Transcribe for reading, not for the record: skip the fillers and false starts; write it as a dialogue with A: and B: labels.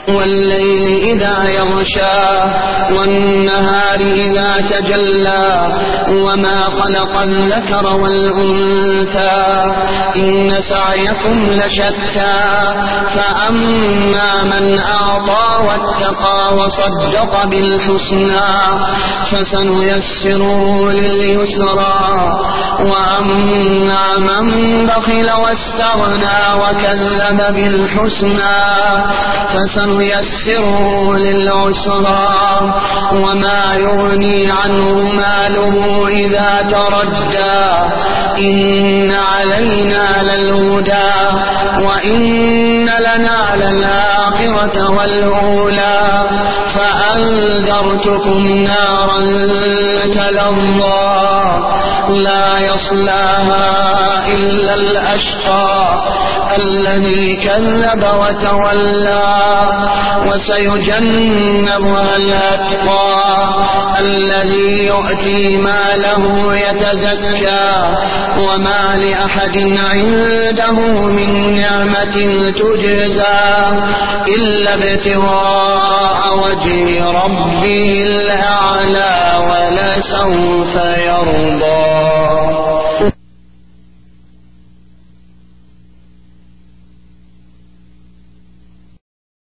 A: والليل إذا يغشى والنهار إذا تجلى وما خلق الذكر والأنثى إن سعيكم لشتى فأما من أعطى واتقى وصدق بالحسنى فسنيسره لليسرى وأما من بخل واستغنى وكذب بالحسنى فسنيسره للعسرى وما يغني عنه ماله إذا تردى إن علينا للهدى وإن لنا للآخرة والأولى فأنذرتكم نارا تلظى لا يصلاها إلا الأشقى الذي كذب وتولى وسيجنبها الأتقى الذي يؤتي ماله يتزكى وما لأحد عنده من نعمة تجزى إلا ابتغاء وجه ربه الأعلى ولسوف يرضى.